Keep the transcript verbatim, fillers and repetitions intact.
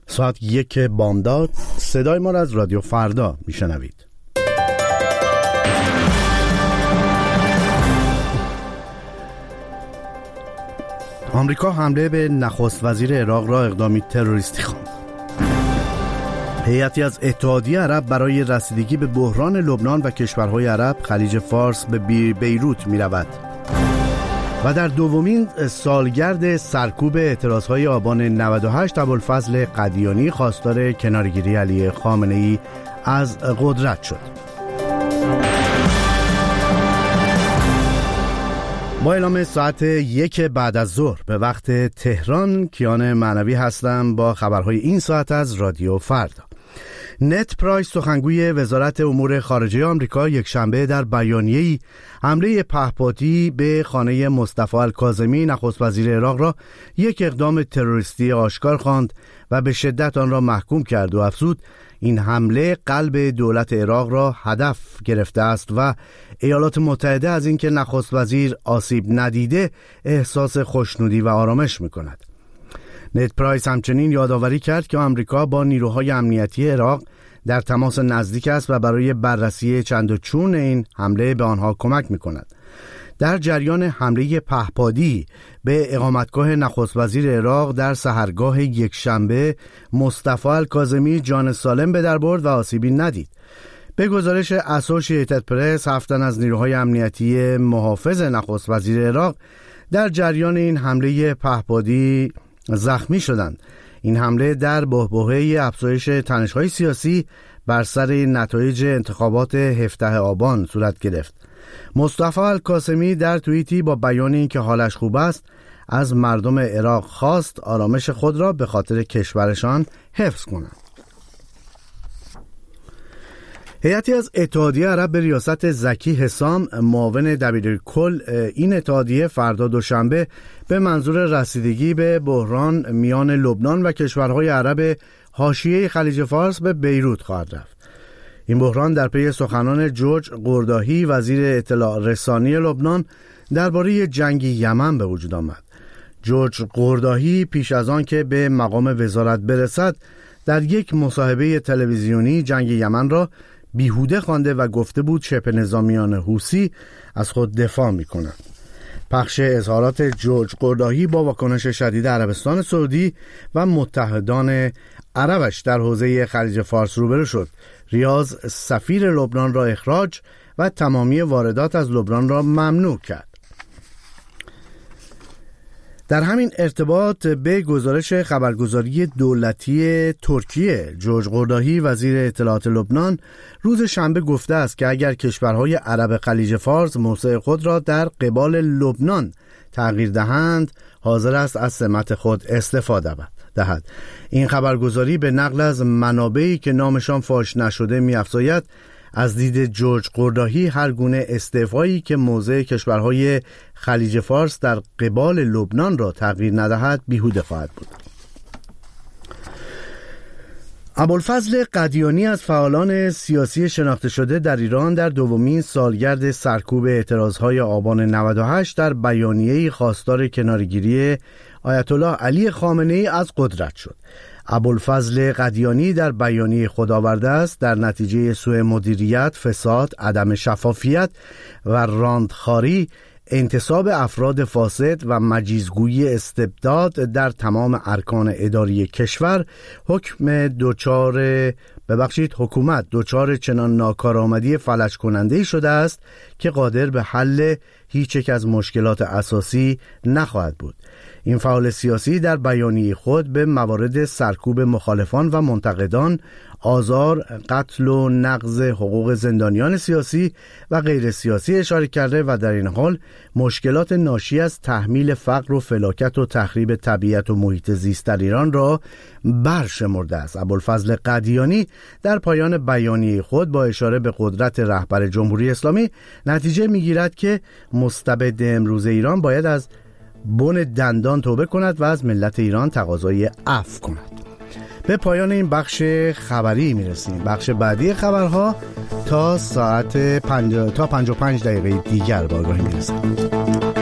ساعت یک بامداد صدای ما را از رادیو فردا میشنوید. آمریکا حمله به نخست وزیر عراق را اقدامی تروریستی خواند. هیئتی از اتحادیه عرب برای رسیدگی به بحران لبنان و کشورهای عرب خلیج فارس به بیروت می رود. و در دومین سالگرد سرکوب اعتراضهای آبان نود و هشت ابوالفضل قدیانی خواستار کنارگیری علی خامنه‌ای از قدرت شد. با اعلام ساعت یک بعد از ظهر به وقت تهران، کیان معنوی هستم با خبرهای این ساعت از رادیو فردا. نت پرایس سخنگوی وزارت امور خارجه آمریکا یک شنبه در بیانیه‌ای حمله پهپادی به خانه مصطفی الکاظمی نخست وزیر عراق را یک اقدام تروریستی آشکار خواند و به شدت آن را محکوم کرد و افزود این حمله قلب دولت عراق را هدف گرفته است و ایالات متحده از اینکه نخست وزیر آسیب ندیده احساس خوشنودی و آرامش می‌کند. نت پرایس همچنین یادآوری کرد که آمریکا با نیروهای امنیتی عراق در تماس نزدیک است و برای بررسی چند و چون این حمله به آنها کمک می‌کند. در جریان حمله پهپادی به اقامتگاه نخست وزیر عراق در سحرگاه یک شنبه، مصطفی الکاظمی جان سالم به در برد و آسیبی ندید. به گزارش اسوسییتد پرس، هفت تن از نیروهای امنیتی محافظ نخست وزیر عراق در جریان این حمله پهپادی زخمی شدند. این حمله در بحبوحه افزایش تنش‌های سیاسی بر سر نتایج انتخابات هفدهم آبان صورت گرفت. مصطفی الکاظمی در توییتی با بیان اینکه حالش خوب است از مردم عراق خواست آرامش خود را به خاطر کشورشان حفظ کنند. هیئتی از اتحادیه عرب به ریاست زکی حسام، معاون دبیرکل این اتحادیه، فردا دوشنبه به منظور رسیدگی به بحران میان لبنان و کشورهای عرب حاشیه خلیج فارس به بیروت خواهد رفت. این بحران در پی سخنان جورج قرداهی وزیر اطلاع رسانی لبنان درباره جنگ یمن به وجود آمد. جورج قرداهی پیش از آن که به مقام وزارت برسد در یک مصاحبه تلویزیونی جنگ یمن را بیهوده خوانده و گفته بود شبه نظامیان حوثی از خود دفاع می‌کنند. پخش اظهارات جورج قرداهی با واکنش شدید عربستان سعودی و متحدان عربش در حوزه خلیج فارس روبرو شد. ریاض سفیر لبنان را اخراج و تمامی واردات از لبنان را ممنوع کرد. در همین ارتباط به گزارش خبرگزاری دولتی ترکیه، جورج قرداهی وزیر اطلاعات لبنان روز شنبه گفته است که اگر کشورهای عرب خلیج فارس موضع خود را در قبال لبنان تغییر دهند، حاضر است از سمت خود استفاده دهد. این خبرگزاری به نقل از منابعی که نامشان فاش نشده می‌افزاید از دید جورج قرداهی هر گونه استعفایی که موضع کشورهای خلیج فارس در قبال لبنان را تغییر ندهد بیهوده خواهد بود. ابوالفضل قدیانی از فعالان سیاسی شناخته شده در ایران در دومین سالگرد سرکوب اعتراضهای آبان نود و هشت در بیانیه‌ای خواستار کنارگیری آیت الله علی خامنه‌ای از قدرت شد. ابوالفضل قدیانی در بیانیه خود آورده است در نتیجه سوء مدیریت، فساد، عدم شفافیت و راندخاری، انتصاب افراد فاسد و مجیزگویی استبداد در تمام ارکان اداری کشور، حکم دوچار ببخشید حکومت دوچار چنان ناکارآمدی فلج کننده‌ای شده است که قادر به حل هیچ یک از مشکلات اساسی نخواهد بود. این فعال سیاسی در بیانیه خود به موارد سرکوب مخالفان و منتقدان، آزار، قتل و نقض حقوق زندانیان سیاسی و غیر سیاسی اشاره کرده و در این حال مشکلات ناشی از تحمیل فقر و فلاکت و تخریب طبیعت و محیط زیست در ایران را برشمرده است. ابوالفضل قدیانی در پایان بیانیه خود با اشاره به قدرت رهبر جمهوری اسلامی نتیجه می‌گیرد که مستبد امروز ایران باید از بن دندان توبه کند و از ملت ایران تقاضای عفو کند. به پایان این بخش خبری میرسیم. بخش بعدی خبرها تا ساعت پنج تا پنج و پنج دقیقه دیگر با آگاهی میرسیم.